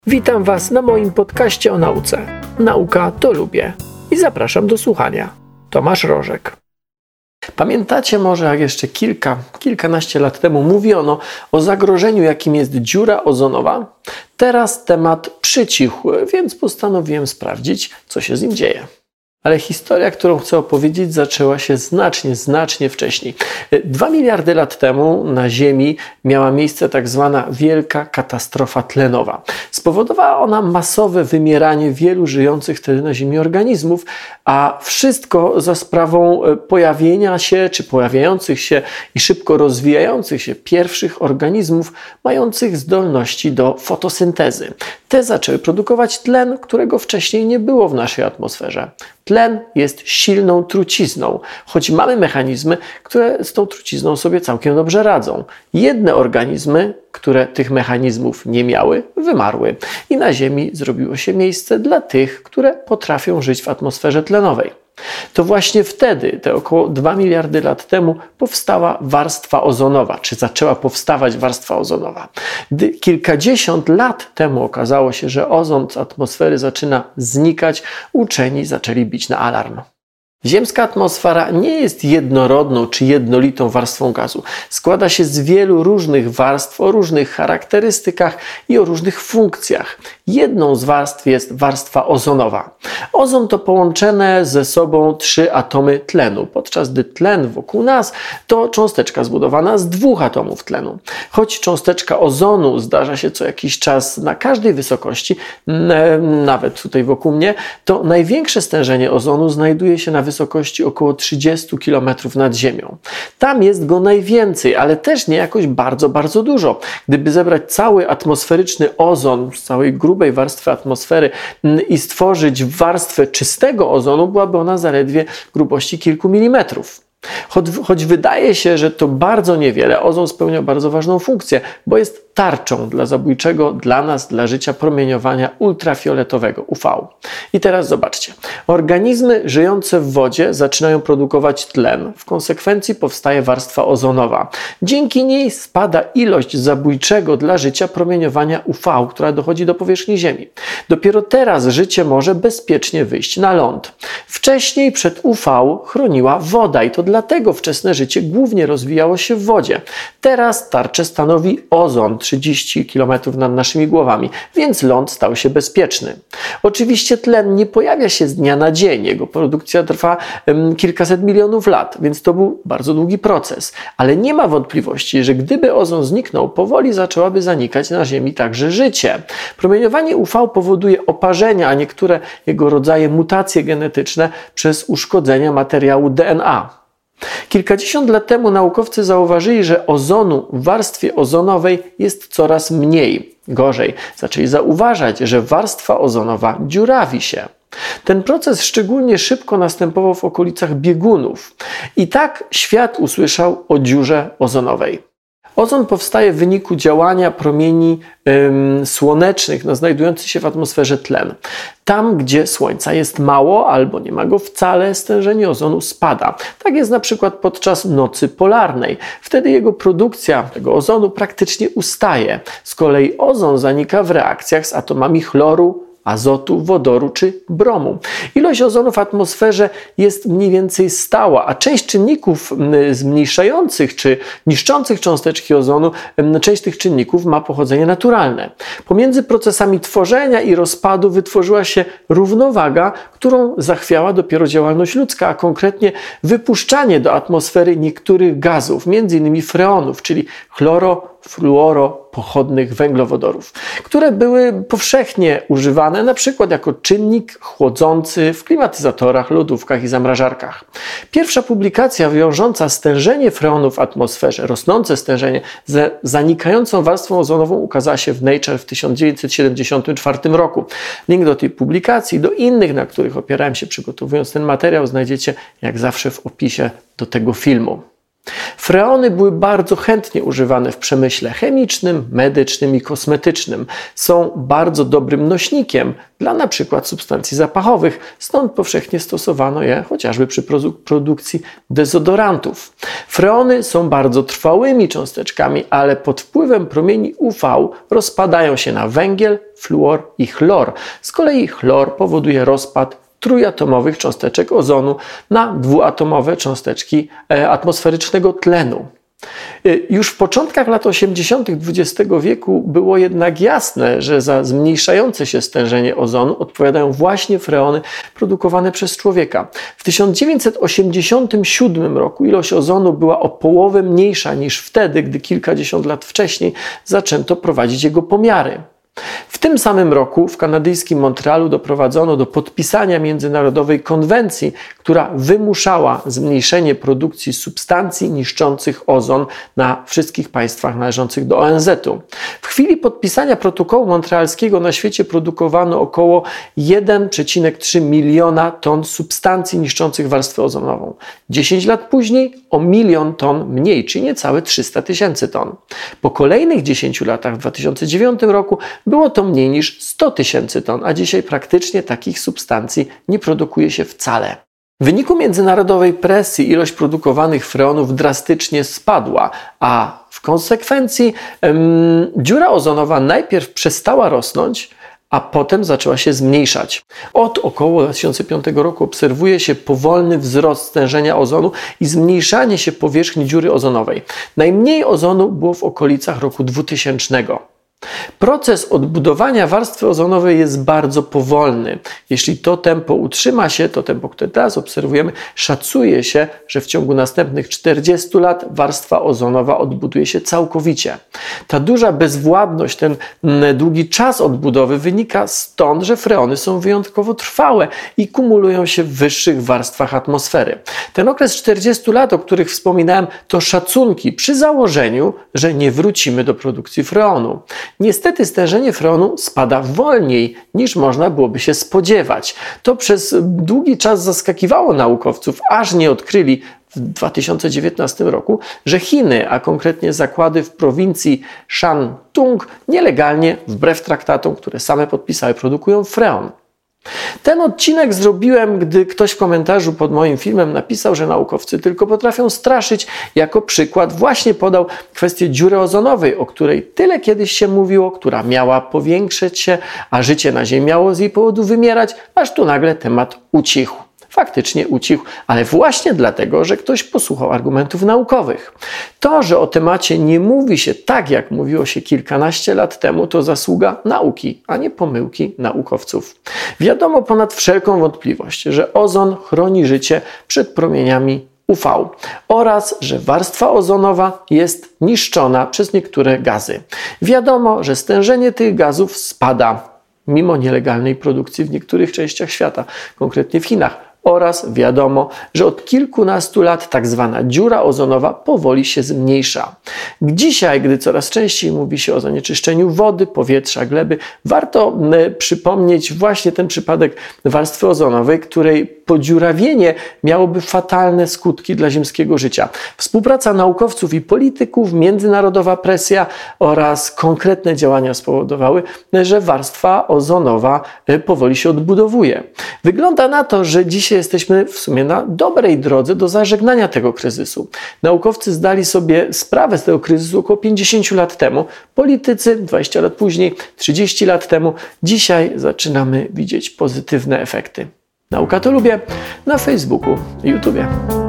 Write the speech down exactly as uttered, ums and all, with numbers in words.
Witam Was na moim podcaście o nauce. Nauka to lubię. I zapraszam do słuchania. Tomasz Rożek. Pamiętacie może, jak jeszcze kilka, kilkanaście lat temu mówiono o zagrożeniu, jakim jest dziura ozonowa? Teraz temat przycichł, więc postanowiłem sprawdzić, co się z nim dzieje. Ale historia, którą chcę opowiedzieć, zaczęła się znacznie, znacznie wcześniej. Dwa miliardy lat temu na Ziemi miała miejsce tak zwana wielka katastrofa tlenowa. Spowodowała ona masowe wymieranie wielu żyjących wtedy na Ziemi organizmów, a wszystko za sprawą pojawienia się, czy pojawiających się i szybko rozwijających się pierwszych organizmów mających zdolności do fotosyntezy. Te zaczęły produkować tlen, którego wcześniej nie było w naszej atmosferze. Tlen jest silną trucizną, choć mamy mechanizmy, które z tą trucizną sobie całkiem dobrze radzą. Jedne organizmy, które tych mechanizmów nie miały, wymarły i na Ziemi zrobiło się miejsce dla tych, które potrafią żyć w atmosferze tlenowej. To właśnie wtedy, te około dwa miliardy lat temu, powstała warstwa ozonowa, czy zaczęła powstawać warstwa ozonowa. Gdy kilkadziesiąt lat temu okazało się, że ozon z atmosfery zaczyna znikać, uczeni zaczęli bić na alarm. Ziemska atmosfera nie jest jednorodną czy jednolitą warstwą gazu. Składa się z wielu różnych warstw o różnych charakterystykach i o różnych funkcjach. Jedną z warstw jest warstwa ozonowa. Ozon to połączone ze sobą trzy atomy tlenu, podczas gdy tlen wokół nas to cząsteczka zbudowana z dwóch atomów tlenu. Choć cząsteczka ozonu zdarza się co jakiś czas na każdej wysokości, nawet tutaj wokół mnie, to największe stężenie ozonu znajduje się na wysokości około trzydziestu kilometrów nad ziemią. Tam jest go najwięcej, ale też nie jakoś bardzo, bardzo dużo. Gdyby zebrać cały atmosferyczny ozon z całej grubej warstwy atmosfery i stworzyć warstwę czystego ozonu, byłaby ona zaledwie grubości kilku milimetrów. Choć, choć wydaje się, że to bardzo niewiele, ozon spełnia bardzo ważną funkcję, bo jest tarczą dla zabójczego dla nas, dla życia promieniowania ultrafioletowego U V. I teraz zobaczcie. Organizmy żyjące w wodzie zaczynają produkować tlen. W konsekwencji powstaje warstwa ozonowa. Dzięki niej spada ilość zabójczego dla życia promieniowania U V, która dochodzi do powierzchni Ziemi. Dopiero teraz życie może bezpiecznie wyjść na ląd. Wcześniej przed U V chroniła woda i to dlatego wczesne życie głównie rozwijało się w wodzie. Teraz tarczę stanowi ozon trzydzieści kilometrów nad naszymi głowami, więc ląd stał się bezpieczny. Oczywiście tlen nie pojawia się z dnia na dzień, jego produkcja trwa um, kilkaset milionów lat, więc to był bardzo długi proces. Ale nie ma wątpliwości, że gdyby ozon zniknął, powoli zaczęłaby zanikać na Ziemi także życie. Promieniowanie U V powoduje oparzenia, a niektóre jego rodzaje mutacje genetyczne przez uszkodzenia materiału D N A. Kilkadziesiąt lat temu naukowcy zauważyli, że ozonu w warstwie ozonowej jest coraz mniej. Gorzej, zaczęli zauważać, że warstwa ozonowa dziurawi się. Ten proces szczególnie szybko następował w okolicach biegunów. I tak świat usłyszał o dziurze ozonowej. Ozon powstaje w wyniku działania promieni ym, słonecznych na znajdujący się w atmosferze tlen. Tam, gdzie słońca jest mało albo nie ma go wcale, stężenie ozonu spada. Tak jest na przykład podczas nocy polarnej. Wtedy jego produkcja tego ozonu praktycznie ustaje. Z kolei ozon zanika w reakcjach z atomami chloru, azotu, wodoru czy bromu. Ilość ozonu w atmosferze jest mniej więcej stała, a część czynników zmniejszających czy niszczących cząsteczki ozonu, część tych czynników ma pochodzenie naturalne. Pomiędzy procesami tworzenia i rozpadu wytworzyła się równowaga, którą zachwiała dopiero działalność ludzka, a konkretnie wypuszczanie do atmosfery niektórych gazów, między innymi freonów, czyli chloro, fluoro, pochodnych węglowodorów, które były powszechnie używane na przykład jako czynnik chłodzący w klimatyzatorach, lodówkach i zamrażarkach. Pierwsza publikacja wiążąca stężenie freonów w atmosferze, rosnące stężenie ze zanikającą warstwą ozonową ukazała się w Nature w tysiąc dziewięćset siedemdziesiątym czwartym roku. Link do tej publikacji, do innych, na których opierałem się przygotowując ten materiał, znajdziecie jak zawsze w opisie do tego filmu. Freony były bardzo chętnie używane w przemyśle chemicznym, medycznym i kosmetycznym. Są bardzo dobrym nośnikiem dla na przykład substancji zapachowych, stąd powszechnie stosowano je chociażby przy produkcji dezodorantów. Freony są bardzo trwałymi cząsteczkami, ale pod wpływem promieni U V rozpadają się na węgiel, fluor i chlor. Z kolei chlor powoduje rozpad trójatomowych cząsteczek ozonu na dwuatomowe cząsteczki atmosferycznego tlenu. Już w początkach lat osiemdziesiątych dwudziestego wieku było jednak jasne, że za zmniejszające się stężenie ozonu odpowiadają właśnie freony produkowane przez człowieka. W tysiąc dziewięćset osiemdziesiątym siódmym roku ilość ozonu była o połowę mniejsza niż wtedy, gdy kilkadziesiąt lat wcześniej zaczęto prowadzić jego pomiary. W tym samym roku w kanadyjskim Montrealu doprowadzono do podpisania międzynarodowej konwencji, która wymuszała zmniejszenie produkcji substancji niszczących ozon na wszystkich państwach należących do O N Z u. W chwili podpisania protokołu montrealskiego na świecie produkowano około jeden przecinek trzy miliona ton substancji niszczących warstwę ozonową. dziesięć lat później o milion ton mniej, czyli niecałe trzysta tysięcy ton. Po kolejnych dziesięciu latach, w dwa tysiące dziewiątym roku, było to mniej niż sto tysięcy ton, a dzisiaj praktycznie takich substancji nie produkuje się wcale. W wyniku międzynarodowej presji ilość produkowanych freonów drastycznie spadła, a w konsekwencji um, dziura ozonowa najpierw przestała rosnąć, a potem zaczęła się zmniejszać. Od około dwa tysiące piątego roku obserwuje się powolny wzrost stężenia ozonu i zmniejszanie się powierzchni dziury ozonowej. Najmniej ozonu było w okolicach roku dwutysięcznego. Proces odbudowania warstwy ozonowej jest bardzo powolny. Jeśli to tempo utrzyma się, to tempo, które teraz obserwujemy, szacuje się, że w ciągu następnych czterdziestu lat warstwa ozonowa odbuduje się całkowicie. Ta duża bezwładność, ten długi czas odbudowy wynika stąd, że freony są wyjątkowo trwałe i kumulują się w wyższych warstwach atmosfery. Ten okres czterdziestu lat, o których wspominałem, to szacunki przy założeniu, że nie wrócimy do produkcji freonu. Niestety stężenie freonu spada wolniej niż można byłoby się spodziewać. To przez długi czas zaskakiwało naukowców, aż nie odkryli w dwa tysiące dziewiętnastym roku, że Chiny, a konkretnie zakłady w prowincji Shantung, nielegalnie, wbrew traktatom, które same podpisały, produkują freon. Ten odcinek zrobiłem, gdy ktoś w komentarzu pod moim filmem napisał, że naukowcy tylko potrafią straszyć. Jako przykład właśnie podał kwestię dziury ozonowej, o której tyle kiedyś się mówiło, która miała powiększyć się, a życie na Ziemi miało z jej powodu wymierać, aż tu nagle temat ucichł. Faktycznie ucichł, ale właśnie dlatego, że ktoś posłuchał argumentów naukowych. To, że o temacie nie mówi się tak, jak mówiło się kilkanaście lat temu, to zasługa nauki, a nie pomyłki naukowców. Wiadomo ponad wszelką wątpliwość, że ozon chroni życie przed promieniami U V oraz, że warstwa ozonowa jest niszczona przez niektóre gazy. Wiadomo, że stężenie tych gazów spada mimo nielegalnej produkcji w niektórych częściach świata, konkretnie w Chinach. Oraz wiadomo, że od kilkunastu lat tak zwana dziura ozonowa powoli się zmniejsza. Dzisiaj, gdy coraz częściej mówi się o zanieczyszczeniu wody, powietrza, gleby, warto y, przypomnieć właśnie ten przypadek warstwy ozonowej, której podziurawienie miałoby fatalne skutki dla ziemskiego życia. Współpraca naukowców i polityków, międzynarodowa presja oraz konkretne działania spowodowały, że warstwa ozonowa y, powoli się odbudowuje. Wygląda na to, że dzisiaj jesteśmy w sumie na dobrej drodze do zażegnania tego kryzysu. Naukowcy zdali sobie sprawę z tego kryzysu około pięćdziesięciu lat temu. Politycy dwadzieścia lat później, trzydzieści lat temu. Dzisiaj zaczynamy widzieć pozytywne efekty. Nauka to lubię na Facebooku i YouTubie.